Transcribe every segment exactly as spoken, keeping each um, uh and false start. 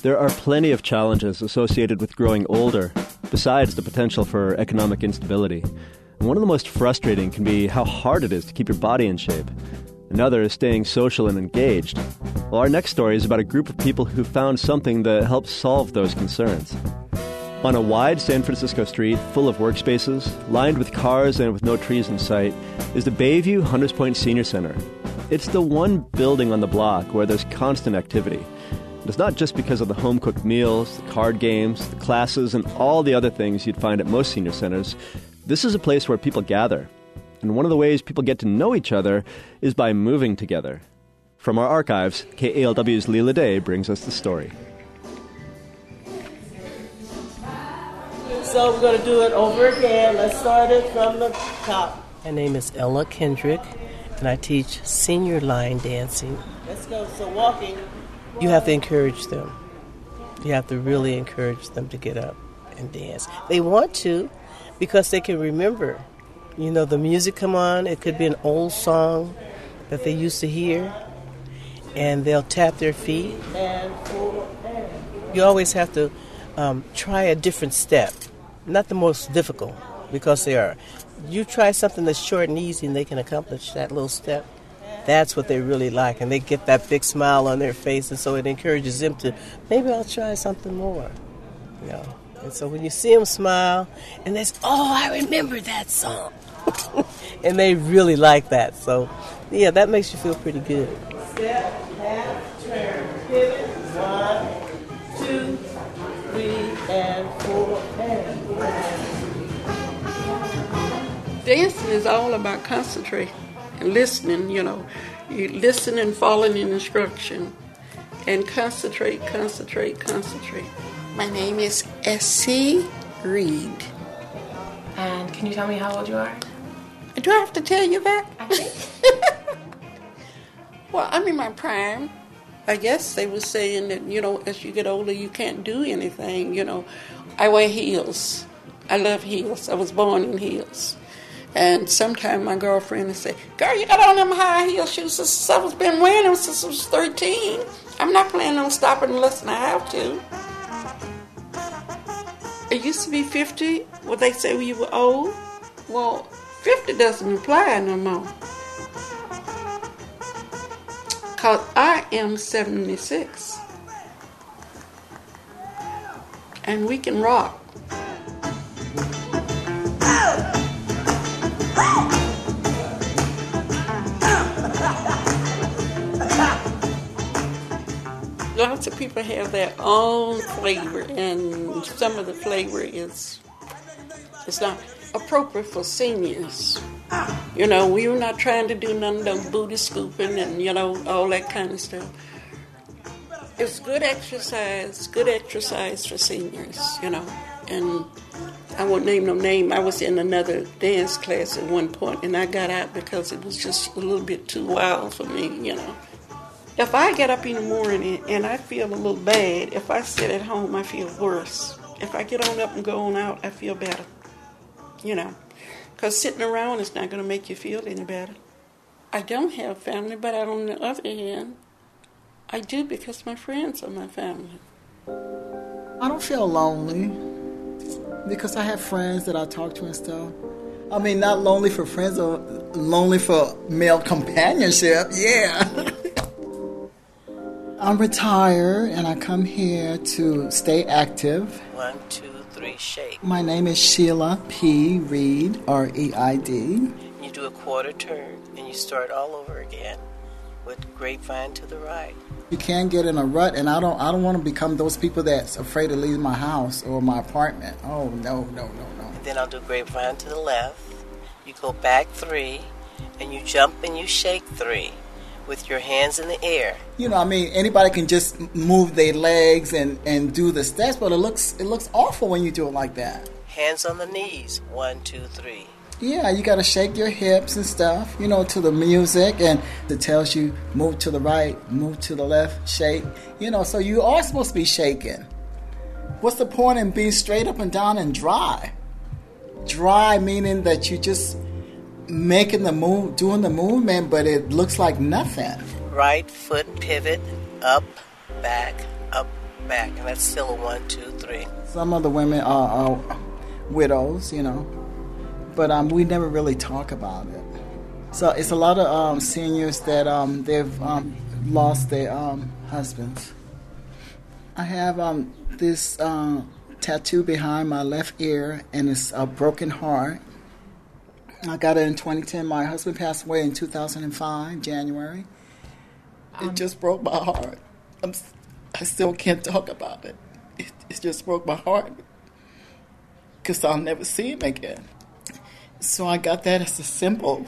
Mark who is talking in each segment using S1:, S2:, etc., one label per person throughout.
S1: There are plenty of challenges associated with growing older, besides the potential for economic instability. And one of the most frustrating can be how hard it is to keep your body in shape. Another is staying social and engaged. Well, our next story is about a group of people who found something that helps solve those concerns. On a wide San Francisco street full of workspaces, lined with cars and with no trees in sight, is the Bayview Hunters Point Senior Center. It's the one building on the block where there's constant activity. It's not just because of the home-cooked meals, the card games, the classes, and all the other things you'd find at most senior centers. This is a place where people gather. And one of the ways people get to know each other is by moving together. From our archives, K A L W's Leela Day brings us the story.
S2: So we're going to do it over again. Let's start it from the top.
S3: My name is Ella Kendrick, and I teach senior line dancing.
S2: Let's go. So walking.
S3: You have to encourage them. You have to really encourage them to get up and dance. They want to because they can remember. You know, the music come on. It could be an old song that they used to hear, and they'll tap their feet.
S2: And four, and.
S3: You always have to um, try a different step. Not the most difficult, because they are. You try something that's short and easy, and they can accomplish that little step. That's what they really like, and they get that big smile on their face, and so it encourages them to, maybe I'll try something more. You know? And so when you see them smile, and they say, oh, I remember that song. And they really like that. So, yeah, that makes you feel pretty good.
S2: Step, half, turn, pivot, one, two, three, and four, and four.
S4: Dancing is all about concentrating and listening, you know. You listen and following in instruction. And concentrate, concentrate, concentrate. My name is Essie Reed.
S5: And can you tell me how old you are?
S4: Do I have to tell you that?
S5: I think.
S4: Well, I'm in my prime. I guess they were saying that, you know, as you get older, you can't do anything, you know. I wear heels. I love heels. I was born in heels. And sometimes my girlfriend would say, girl, you got on them high heel shoes since I was been wearing them since I was thirteen. I'm not planning on stopping unless I have to. It used to be fifty. What they say when you were old? Well, fifty doesn't apply no more. Because I am seventy-six. And we can rock. Lots of people have their own flavor, and some of the flavor is it's not appropriate for seniors. You know, we were not trying to do none of those booty scooping and, you know, all that kind of stuff. It's good exercise, good exercise for seniors, you know. And I won't name no name. I was in another dance class at one point, and I got out because it was just a little bit too wild for me, you know. If I get up in the morning and I feel a little bad, if I sit at home, I feel worse. If I get on up and go on out, I feel better, you know. Because sitting around is not going to make you feel any better. I don't have family, but on the other hand, I do because my friends are my family.
S6: I don't feel lonely because I have friends that I talk to and stuff. I mean, not lonely for friends, or lonely for male companionship, yeah. I'm retired, and I come here to stay active.
S3: One, two, three, shake.
S6: My name is Sheila P. Reed, R E I D.
S3: You do a quarter turn, and you start all over again with grapevine to the right.
S6: You can't get in a rut, and I don't I don't want to become those people that's afraid to leave my house or my apartment. Oh, no, no, no, no.
S3: And then I'll do grapevine to the left. You go back three, and you jump and you shake three with your hands in the air.
S6: You know, I mean, anybody can just move their legs and, and do the steps, but it looks it looks awful when you do it like that.
S3: Hands on the knees. One, two, three.
S6: Yeah, you got to shake your hips and stuff, you know, to the music, and it tells you move to the right, move to the left, shake. You know, so you are supposed to be shaking. What's the point in being straight up and down and dry? Dry meaning that you just making the move, doing the movement, but it looks like nothing.
S3: Right foot pivot, up, back, up, back, and that's still a one, two, three.
S6: Some of the women are, are widows, you know, but um, we never really talk about it. So it's a lot of um, seniors that um, they've um, lost their um, husbands. I have um, this uh, tattoo behind my left ear, and it's a broken heart. I got it in twenty ten. My husband passed away in two thousand five, January. It just broke my heart. I'm, I still can't talk about it. It, it just broke my heart because I'll never see him again. So I got that as a symbol.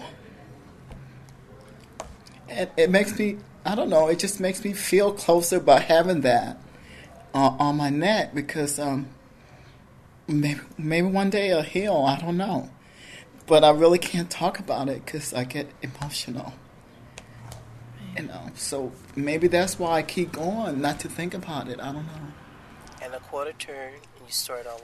S6: And it makes me, I don't know, it just makes me feel closer by having that uh, on my neck because um, maybe, maybe one day it'll heal. I don't know. But I really can't talk about it because I get emotional. You know, so maybe that's why I keep going, not to think about it. I don't know.
S3: And a quarter turn, and you start all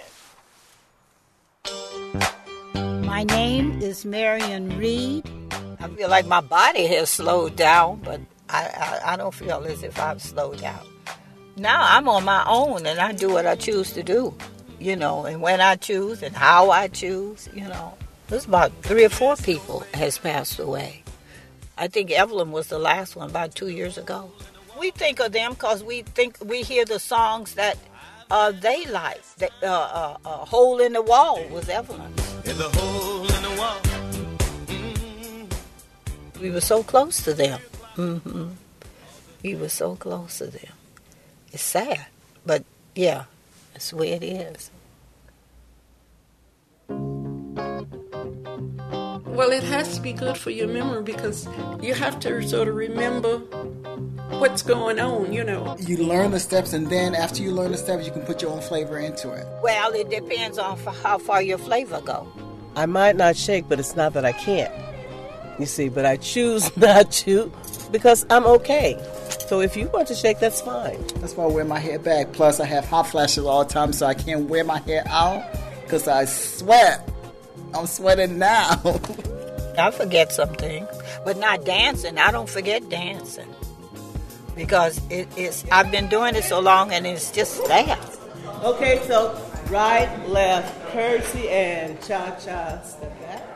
S3: over again.
S7: My name is Marion Reed.
S8: I feel like my body has slowed down, but I, I, I don't feel as if I've slowed down. Now I'm on my own, and I do what I choose to do, you know, and when I choose and how I choose, you know. There's about three or four people has passed away. I think Evelyn was the last one about two years ago. We think of them because we think we hear the songs that uh, they like. The, uh, uh, uh, Hole in the Wall was Evelyn. In the hole in the wall. Mm-hmm. We were so close to them. Mm-hmm. We were so close to them. It's sad, but yeah, that's the way it is.
S4: Well, it has to be good for your memory because you have to sort of remember what's going on, you know.
S6: You learn the steps, and then after you learn the steps, you can put your own flavor into it.
S8: Well, it depends on how far your flavor go.
S3: I might not shake, but it's not that I can't. You see, but I choose not to because I'm okay. So if you want to shake, that's fine.
S6: That's why I wear my hair back. Plus, I have hot flashes all the time, so I can't wear my hair out because I sweat. I'm sweating now.
S8: I forget some things, but not dancing. I don't forget dancing because it is. I've been doing it so long, and it's just there.
S3: Okay, so right, left, curtsy, and cha-cha, step back.